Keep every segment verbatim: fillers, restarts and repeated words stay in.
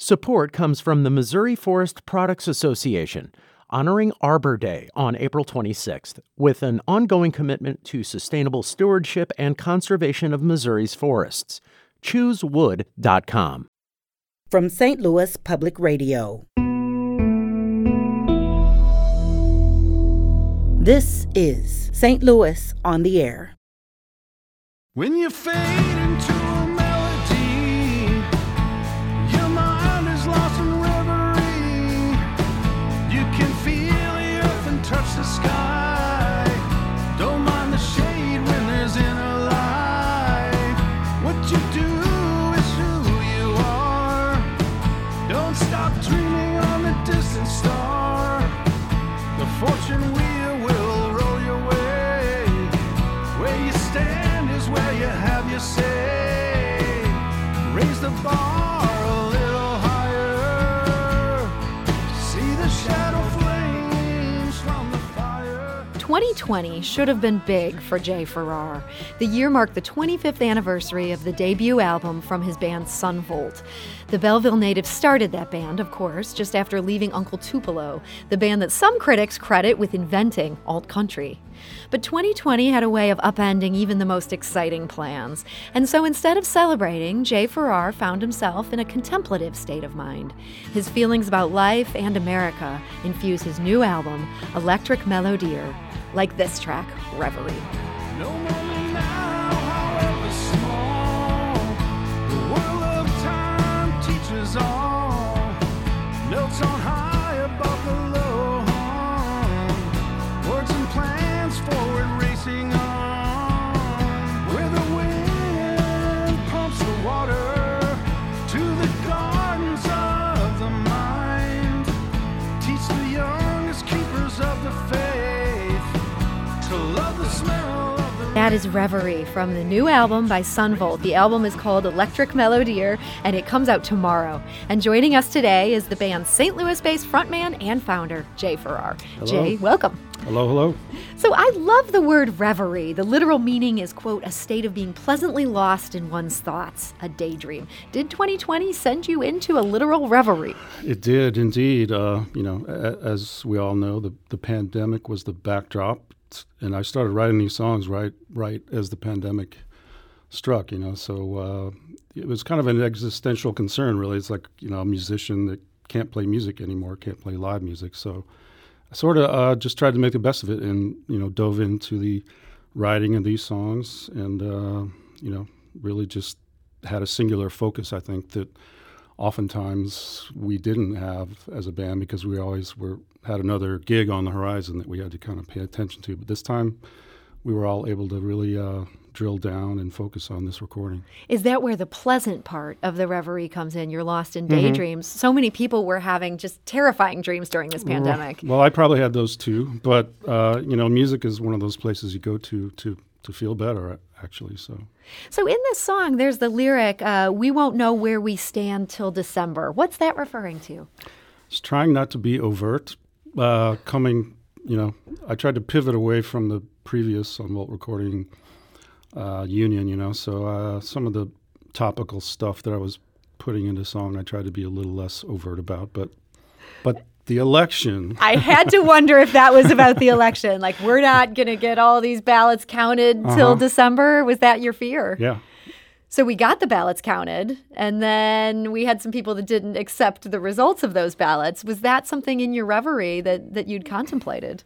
Support comes from the Missouri Forest Products Association, honoring Arbor Day on April twenty-sixth, with an ongoing commitment to sustainable stewardship and conservation of Missouri's forests. choose wood dot com. From Saint Louis Public Radio. This is Saint Louis on the Air. When you fade into a melody, your mind is lost in reverie. You can feel the earth and touch the sky. Don't mind the shade when there's inner light. What you do is who you are. Don't stop dreaming on the distant star. The fortune wheel will roll your way. Where you stand is where you have your say. Raise the bar a little higher. See the shadow flames from the fire. twenty twenty should have been big for Jay Farrar. The year marked the twenty-fifth anniversary of the debut album from his band Sunvolt. The Belleville native started that band, of course, just after leaving Uncle Tupelo, the band that some critics credit with inventing alt-country. But twenty twenty had a way of upending even the most exciting plans. And so instead of celebrating, Jay Farrar found himself in a contemplative state of mind. His feelings about life and America infuse his new album, Electric Melodier, like this track, Reverie. No moment now, however small. The whirl of time teaches all. Notes on high above the low hum. Words and plans forward racing on. Where the wind pumps the water to the gardens of the mind. Teach the young as keepers of the faith to love the smell of the... That is Reverie from the new album by Sunvolt. The album is called Electric Melodier, and it comes out tomorrow. And joining us today is the band's Saint Louis-based frontman and founder, Jay Farrar. Hello. Jay, welcome. Hello, hello. So I love the word reverie. The literal meaning is, quote, a state of being pleasantly lost in one's thoughts, a daydream. Did twenty twenty send you into a literal reverie? It did indeed. Uh, you know, a- as we all know, the, the pandemic was the backdrop, and I started writing these songs right, right as the pandemic struck. You know, so uh, it was kind of an existential concern, really. It's like, you know, a musician that can't play music anymore, can't play live music. So I sort of uh, just tried to make the best of it, and you know, dove into the writing of these songs, and uh, you know, really just had a singular focus. I think that oftentimes we didn't have as a band because we always were had another gig on the horizon that we had to kind of pay attention to. But this time, we were all able to really uh, drill down and focus on this recording. Is that where the pleasant part of the reverie comes in? You're lost in Mm-hmm. daydreams. So many people were having just terrifying dreams during this pandemic. Well, I probably had those too, but uh, you know, music is one of those places you go to to to feel better, actually. So, So in this song, there's the lyric, uh, we won't know where we stand till December. What's that referring to? just trying not to be overt. Uh, coming, you know, I tried to pivot away from the previous Sunvolt recording uh, union, you know, so uh, some of the topical stuff that I was putting into song, I tried to be a little less overt about, but but the election. I had to wonder if that was about the election. Like, we're not going to get all these ballots counted Uh-huh. till December. Was that your fear? Yeah. So we got the ballots counted, and then we had some people that didn't accept the results of those ballots. Was that something in your reverie that, that you'd contemplated?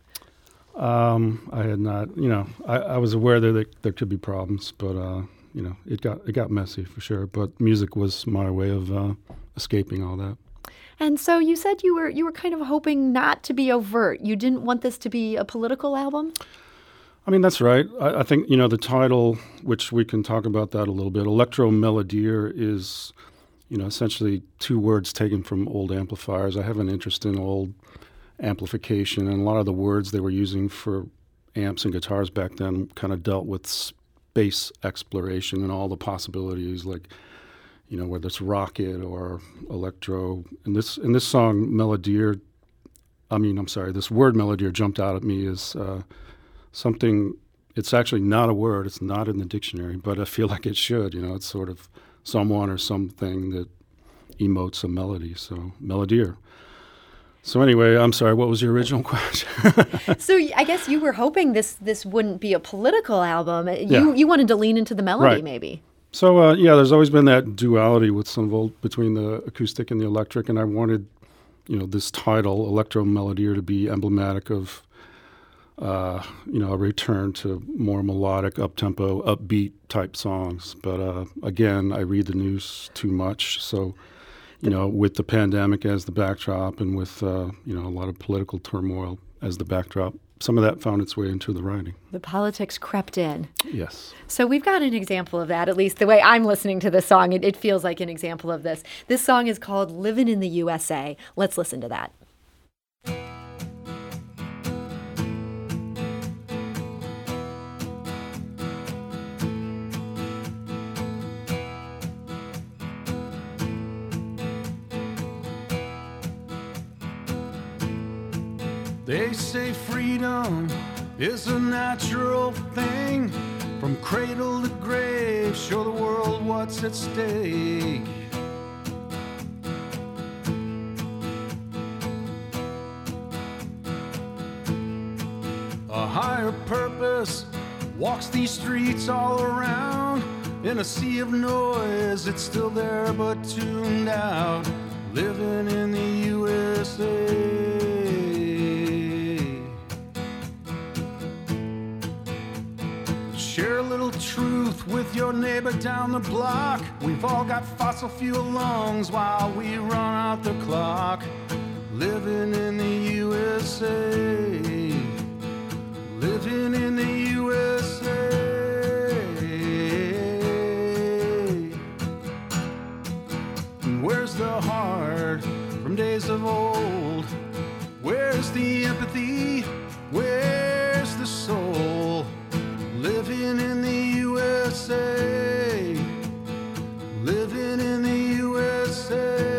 Um, I had not, you know, I, I was aware that there, there could be problems, but, uh, you know, it got it got messy for sure. But music was my way of uh, escaping all that. And so you said you were you were kind of hoping not to be overt. You didn't want this to be a political album? I mean, that's right. I, I think, you know, the title, which we can talk about that a little bit, Electro Melodier, is, you know, essentially two words taken from old amplifiers. I have an interest in old amplification, and a lot of the words they were using for amps and guitars back then kind of dealt with space exploration and all the possibilities, like, you know, whether it's rocket or electro. And this in this song, Melodier, I mean, I'm sorry, this word Melodier jumped out at me as uh, something, it's actually not a word, it's not in the dictionary, but I feel like it should, you know, it's sort of someone or something that emotes a melody, so melodier. So anyway, I'm sorry, what was your original question? So I guess you were hoping this this wouldn't be a political album. You Yeah. you wanted to lean into the melody, Right. maybe. So uh, yeah, there's always been that duality with Sunvolt between the acoustic and the electric, and I wanted, you know, this title, Electro Melodier, to be emblematic of, uh, you know, a return to more melodic, up-tempo, upbeat type songs. But uh, again, I read the news too much, so, you know, with the pandemic as the backdrop and with, uh, you know, a lot of political turmoil as the backdrop, some of that found its way into the writing. The politics crept in. Yes. So we've got an example of that, at least the way I'm listening to this song. It, it feels like an example of this. This song is called Livin' in the U S A. Let's listen to that. They say freedom is a natural thing. From cradle to grave, show the world what's at stake. A higher purpose walks these streets all around. In a sea of noise, it's still there but tuned out. Living in the U S A. Share a little truth with your neighbor down the block. We've all got fossil fuel lungs while we run out the clock. Living in the U S A. Living in the U S A. And where's the heart from days of old? Where's the empathy? Where's the soul? Living in the U S A. Living in the U S A.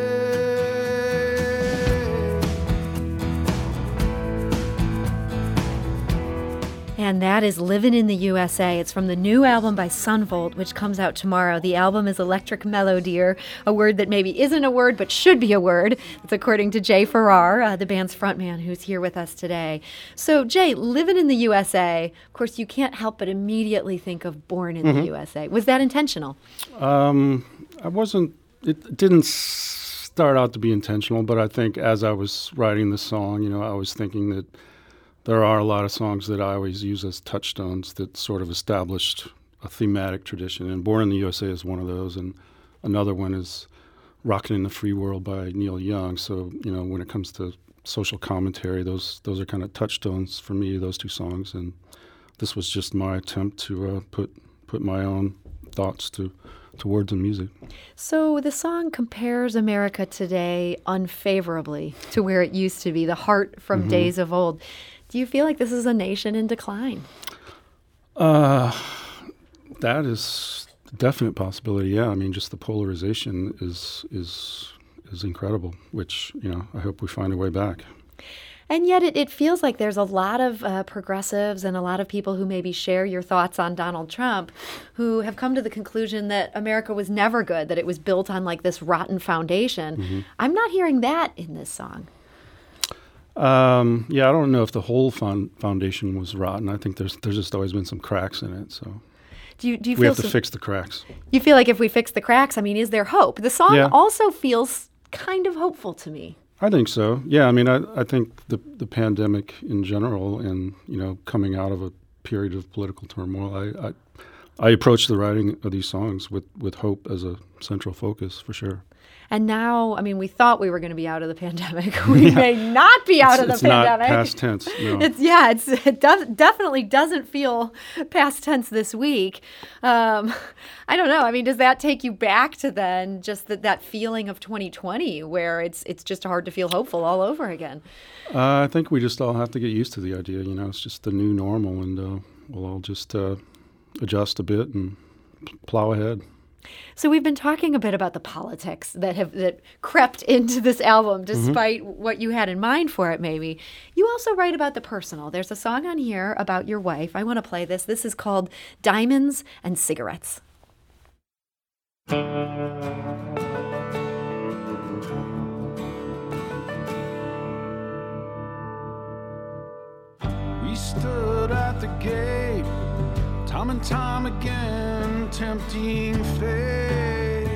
And that is Livin' in the U S A. It's from the new album by Sunvolt, which comes out tomorrow. The album is Electric Melodier, a word that maybe isn't a word but should be a word. That's according to Jay Farrar, uh, the band's frontman, who's here with us today. So, Jay, Livin' in the U S A, of course, you can't help but immediately think of Born in Mm-hmm. the U S A. Was that intentional? Um, I wasn't, it didn't start out to be intentional, but I think as I was writing the song, you know, I was thinking that there are a lot of songs that I always use as touchstones that sort of established a thematic tradition. And Born in the U S A is one of those. And another one is Rockin' in the Free World by Neil Young. So, you know, when it comes to social commentary, those those are kind of touchstones for me, those two songs. And this was just my attempt to uh, put put my own thoughts to, to words and music. So the song compares America today unfavorably to where it used to be, the heart from Mm-hmm. days of old. Do you feel like this is a nation in decline? Uh, that is a definite possibility. Yeah, I mean, just the polarization is is is incredible. Which, you know, I hope we find a way back. And yet it, it feels like there's a lot of uh, progressives and a lot of people who maybe share your thoughts on Donald Trump who have come to the conclusion that America was never good, that it was built on like this rotten foundation. Mm-hmm. I'm not hearing that in this song. Um, yeah, I don't know if the whole found, foundation was rotten. I think there's there's just always been some cracks in it. So Do you, do you we feel have to some- fix the cracks. You feel like if we fix the cracks, I mean, is there hope? The song Yeah. also feels kind of hopeful to me. I think so. Yeah, I mean, I, I think the the pandemic in general, and you know, coming out of a period of political turmoil, I I, I approach the writing of these songs with, with hope as a central focus for sure. And now, I mean, we thought we were going to be out of the pandemic. We may not be out it's, of the it's pandemic. not past tense. No. It's yeah, it's it does, definitely doesn't feel past tense this week. Um, I don't know. I mean, does that take you back to then just that, that feeling of twenty twenty where it's it's just hard to feel hopeful all over again? Uh, I think we just all have to get used to the idea. You know, it's just the new normal, and uh, we'll all just uh, adjust a bit and plow ahead. So we've been talking a bit about the politics that have that crept into this album, despite mm-hmm. what you had in mind for it. Maybe you also write about the personal. There's a song on here about your wife. I want to play this. This is called "Diamonds and Cigarettes." stood at the gate, time and time again, tempting fate.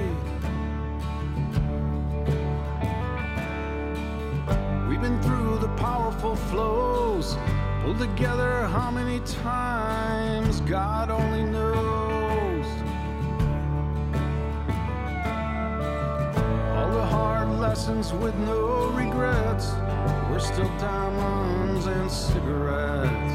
We've been through the powerful flows, pulled together how many times, God only knows. All the hard lessons with no regrets, we're still diamonds and cigarettes.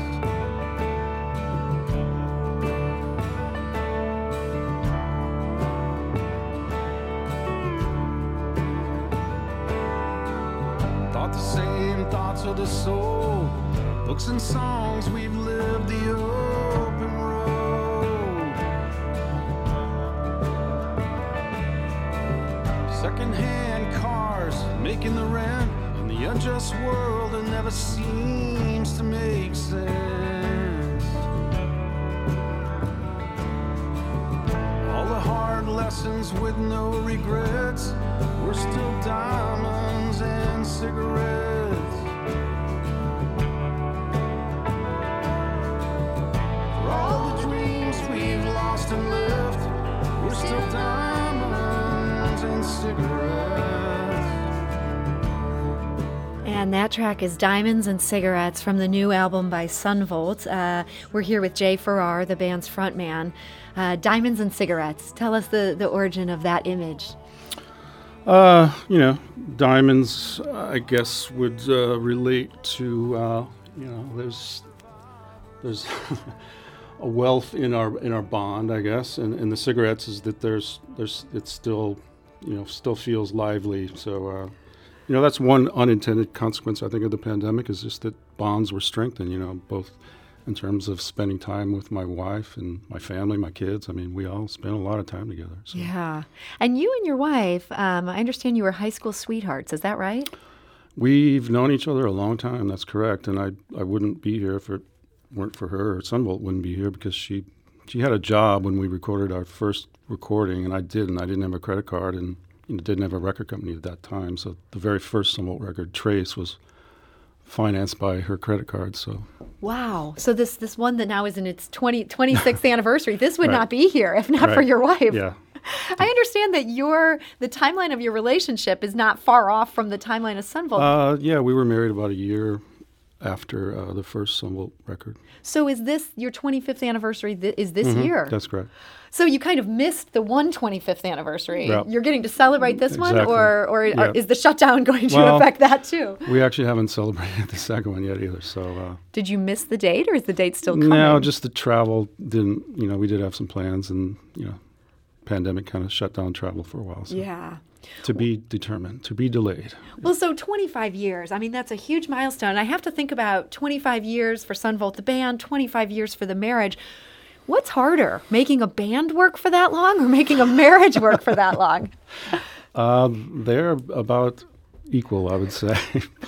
Thought the same thoughts of the soul, books and songs, we've lived the open road. Second-hand cars, making the rent, in the unjust world it never seems to make sense. All the hard lessons with no regrets, we're still diamonds and cigarettes. For all the dreams we've lost and left, we're still diamonds and cigarettes. And that track is Diamonds and Cigarettes from the new album by Sunvolt. Uh, we're here with Jay Farrar, the band's frontman. Uh, Diamonds and Cigarettes. Tell us the, the origin of that image. Uh, you know, diamonds, I guess, would uh, relate to, uh, you know, there's there's a wealth in our in our bond, I guess, and, and the cigarettes is that there's there's it's still, you know, still feels lively. So, uh, you know, that's one unintended consequence, I think, of the pandemic, is just that bonds were strengthened, you know, both in terms of spending time with my wife and my family, my kids. I mean, we all spent a lot of time together. So. Yeah. And you and your wife, um, I understand you were high school sweethearts. Is that right? We've known each other a long time. That's correct. And I I wouldn't be here if it weren't for her. Sunvolt wouldn't be here because she she had a job when we recorded our first recording, and I didn't. I didn't have a credit card and you know, didn't have a record company at that time. So the very first Sunvolt record, Trace, was financed by her credit card. So wow. So this this one that now is in its twenty, twenty-sixth anniversary, this would right. not be here if not right. for your wife. Yeah. I understand that your the timeline of your relationship is not far off from the timeline of Sunvolt. Uh, yeah, we were married about a year after uh, the first Sunvolt record. So is this your twenty-fifth anniversary th- is this Mm-hmm. year? That's correct. So you kind of missed the one twenty-fifth anniversary. Yep. You're getting to celebrate this Exactly. one, or, or Yeah. is the shutdown going to Well, affect that too? We actually haven't celebrated the second one yet either. So uh, Did you miss the date, or is the date still coming? no, just the travel didn't. You know, we did have some plans, and you know, pandemic kind of shut down travel for a while. So. Yeah. To be determined, to be delayed. Well, so twenty-five years. I mean, that's a huge milestone. I have to think about twenty-five years for Sunvolt the band, twenty-five years for the marriage. What's harder, making a band work for that long or making a marriage work for that long? Um, they're about equal, I would say.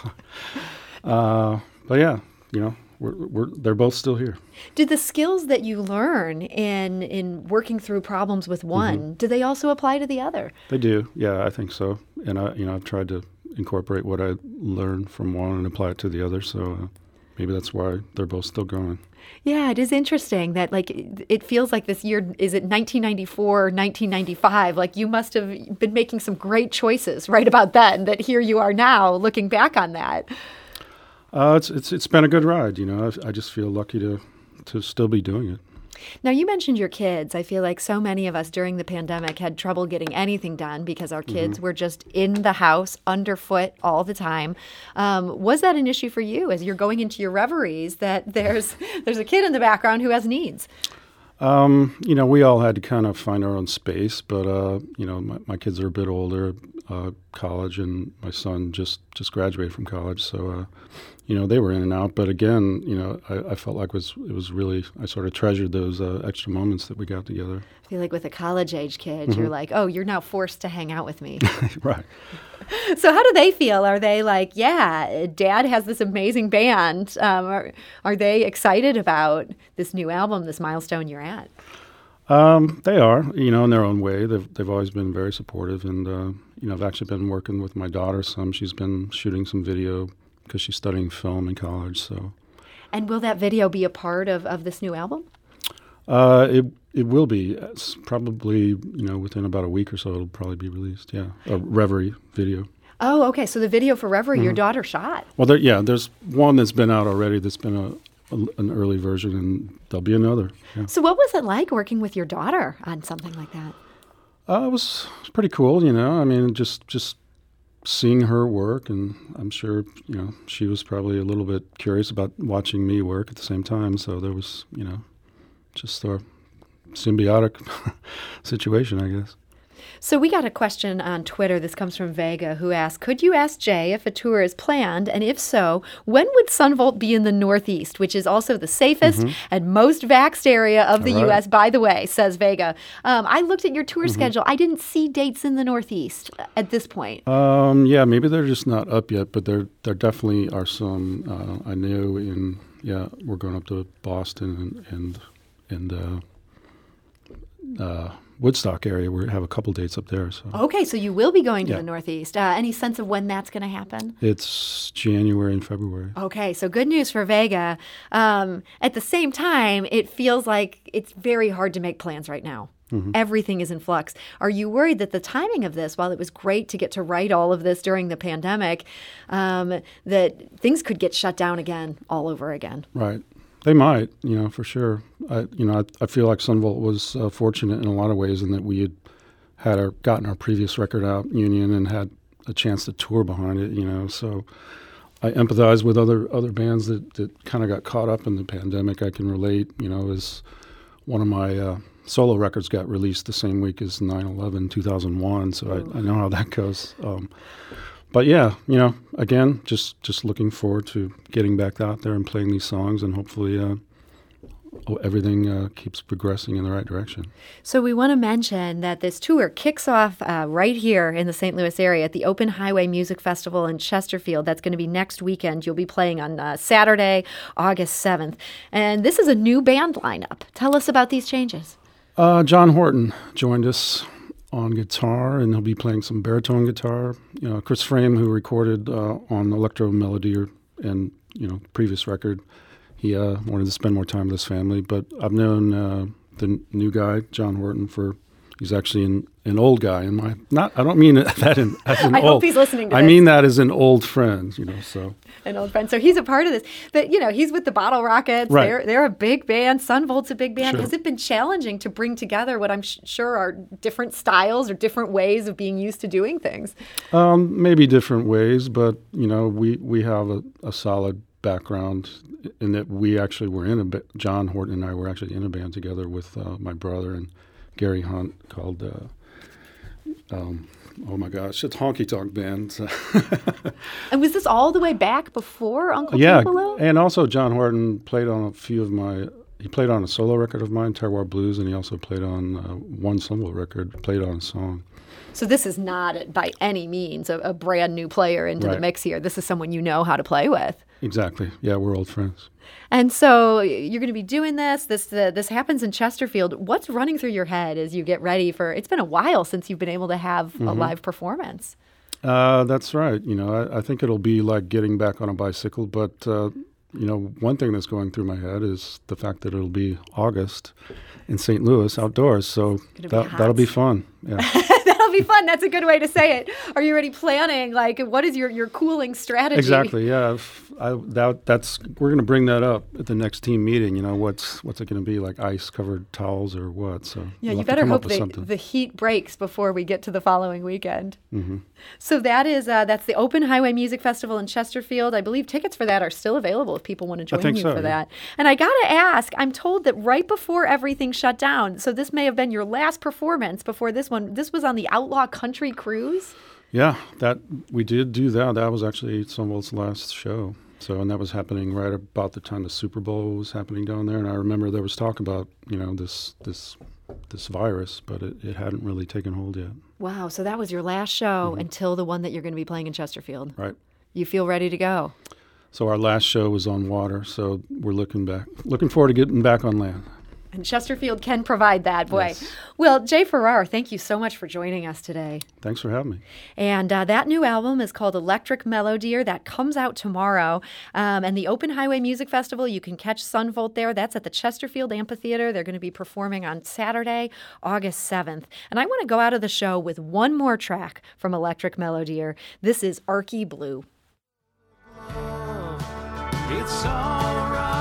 uh, but yeah, you know, we're, we're, they're both still here. Do the skills that you learn in in working through problems with one, mm-hmm. do they also apply to the other? They do. Yeah, I think so. And I, you know, I've tried to incorporate what I learned from one and apply it to the other. So uh, maybe that's why they're both still going. Yeah, it is interesting that, like, it feels like this year, is it nineteen ninety-four, nineteen ninety-five? Like, you must have been making some great choices right about then, that here you are now looking back on that. Uh, it's it's it's been a good ride, you know. I, I just feel lucky to to still be doing it. Now, you mentioned your kids. I feel like so many of us during the pandemic had trouble getting anything done because our kids mm-hmm. were just in the house, underfoot all the time. Um, was that an issue for you as you're going into your reveries that there's there's a kid in the background who has needs? Um, you know, we all had to kind of find our own space, but, uh, you know, my, my kids are a bit older, uh, college, and my son just, just graduated from college. So, uh, you know, they were in and out. But again, you know, I, I felt like it was, it was really, I sort of treasured those uh, extra moments that we got together. I feel like with a college-age kid, mm-hmm. you're like, oh, you're now forced to hang out with me. Right. So how do they feel? Are they like, yeah, Dad has this amazing band. Um, are, are they excited about this new album, this milestone you're at? Um, they are, you know, in their own way. They've they've always been very supportive. And, uh, you know, I've actually been working with my daughter some. She's been shooting some video because she's studying film in college. So. And will that video be a part of, of this new album? Uh, it it will be. It's probably, you know, within about a week or so, it'll probably be released. Yeah, a Reverie video. Oh, okay. So the video for Reverie, mm-hmm. your daughter shot. Well, there, yeah, there's one that's been out already. That's been a, a an early version, and there'll be another. Yeah. So what was it like working with your daughter on something like that? Uh, it was, it was pretty cool. You know, I mean, just just seeing her work, and I'm sure, you know, she was probably a little bit curious about watching me work at the same time. So there was, you know, just a symbiotic situation, I guess. So we got a question on Twitter. This comes from Vega, who asked, could you ask Jay if a tour is planned? And if so, when would Sunvolt be in the Northeast, which is also the safest mm-hmm. and most vaxxed area of the All U S, right. by the way, says Vega. Um, I looked at your tour mm-hmm. schedule. I didn't see dates in the Northeast at this point. Um, yeah, maybe they're just not up yet, but there there definitely are some. Uh, I know in, yeah, we're going up to Boston and, and, and uh, uh, Woodstock area. We have a couple dates up there. So. Okay, so you will be going to yeah. the Northeast. Uh, any sense of when that's going to happen? It's January and February. Okay, so good news for Vega. Um, at the same time, it feels like it's very hard to make plans right now. Mm-hmm. Everything is in flux. Are you worried that the timing of this, while it was great to get to write all of this during the pandemic, um, that things could get shut down again all over again? Right. They might, you know, for sure. I, you know, I, I feel like Sunvolt was uh, fortunate in a lot of ways in that we had had our gotten our previous record out, Union, and had a chance to tour behind it. You know, so I empathize with other other bands that, that kind of got caught up in the pandemic. I can relate. You know, as one of my uh, solo records got released the same week as nine eleven, two thousand one, so I, I know how that goes. Um, But yeah, you know, again, just, just looking forward to getting back out there and playing these songs, and hopefully uh, everything uh, keeps progressing in the right direction. So we want to mention that this tour kicks off uh, right here in the Saint Louis area at the Open Highway Music Festival in Chesterfield. That's going to be next weekend. You'll be playing on uh, Saturday, August seventh. And this is a new band lineup. Tell us about these changes. Uh, John Horton joined us on guitar, and he'll be playing some baritone guitar. You know, Chris Frame, who recorded uh, on Electro Melody or, and, you know, previous record, he uh, wanted to spend more time with his family. But I've known uh, the n- new guy, John Horton, for, he's actually an, an old guy in my, not, I don't mean that in, as an I old. I hope he's listening to I this. mean that as an old friend, you know, so. An old friend. So he's a part of this. But, you know, he's with the Bottle Rockets. Right. They're, they're a big band. Sunvolt's a big band. Sure. Has it been challenging to bring together what I'm sh- sure are different styles or different ways of being used to doing things? Um, maybe different ways, but, you know, we, we have a, a solid background in that we actually were in a ba- John Horton and I were actually in a band together with uh, my brother and Gary Hunt called, uh, um, oh my gosh, it's Honky Tonk Band. And was this all the way back before Uncle yeah, Tupelo? And also John Horton played on a few of my, he played on a solo record of mine, Terroir Blues, and he also played on uh, one solo record, played on a song. So this is not by any means a, a brand new player into Right. the mix here. This is someone you know how to play with. Exactly. Yeah, we're old friends. And so you're going to be doing this. This uh, this happens in Chesterfield. What's running through your head as you get ready for? It's been a while since you've been able to have mm-hmm. a live performance. Uh, that's right. You know, I, I think it'll be like getting back on a bicycle. But uh, you know, one thing that's going through my head is the fact that it'll be August in Saint Louis outdoors. So that, that'll be fun. Yeah. That'll be fun. That's a good way to say it. Are you already planning? Like, what is your, your cooling strategy? Exactly. Yeah. If I, that, that's we're going to bring that up at the next team meeting. You know, what's what's it going to be, like ice covered towels or what? So yeah, we'll you better hope the, the heat breaks before we get to the following weekend. Mm-hmm. So that is uh, that's the Open Highway Music Festival in Chesterfield. I believe tickets for that are still available if people want to join you so, for yeah. that. And I got to ask, I'm told that right before everything shut down, so this may have been your last performance before this one. This was on the Outlaw Country Cruise. Yeah, that we did do that. That was actually Sunvolt's last show. So, and that was happening right about the time the Super Bowl was happening down there. And I remember there was talk about, you know, this this this virus, but it, it hadn't really taken hold yet. Wow. So that was your last show Mm-hmm. until the one that you're going to be playing in Chesterfield. Right. You feel ready to go? So our last show was on water. So we're looking back, looking forward to getting back on land. And Chesterfield can provide that, boy. Yes. Well, Jay Farrar, thank you so much for joining us today. Thanks for having me. And uh, that new album is called Electric Melodier. That comes out tomorrow. Um, and the Open Highway Music Festival, you can catch Sunvolt there. That's at the Chesterfield Amphitheater. They're going to be performing on Saturday, August seventh. And I want to go out of the show with one more track from Electric Melodier. This is Arky Blue. It's all right.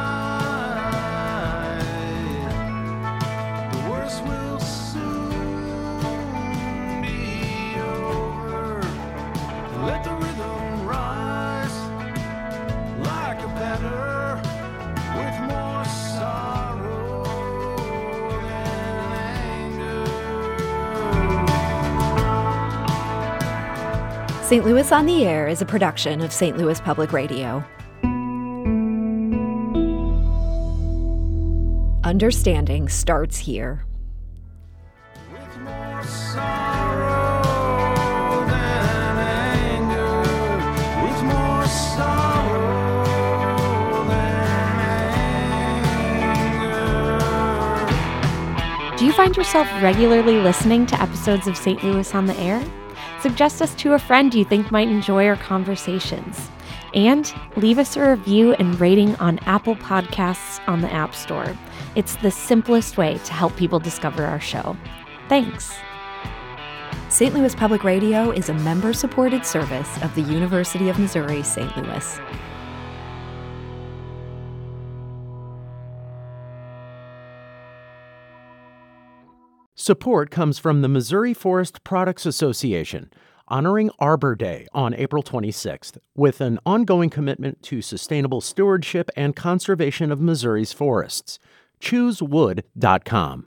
The worst will soon be over. Let the rhythm rise like a banner with more sorrow than anger. Saint Louis on the Air is a production of Saint Louis Public Radio. Understanding starts here. With more sorrow than anger, with more sorrow than anger. Do you find yourself regularly listening to episodes of Saint Louis on the Air? Suggest us to a friend you think might enjoy our conversations. And leave us a review and rating on Apple Podcasts on the App Store. It's the simplest way to help people discover our show. Thanks. Saint Louis Public Radio is a member-supported service of the University of Missouri, Saint Louis. Support comes from the Missouri Forest Products Association, honoring Arbor Day on April twenty-sixth, with an ongoing commitment to sustainable stewardship and conservation of Missouri's forests. choose wood dot com